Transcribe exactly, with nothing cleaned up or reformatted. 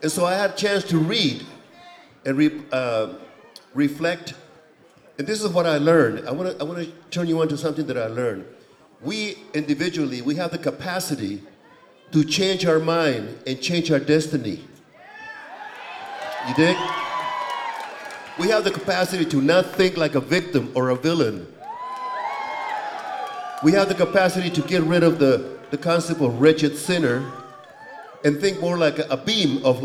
And so I had a chance to read and re, uh, reflect. And this is what I learned. I want to I want to turn you on to something that I learned. We individually, we have the capacity to change our mind and change our destiny. You dig? We have the capacity to not think like a victim or a villain. We have the capacity to get rid of the, the concept of wretched sinner and think more like a, a beam of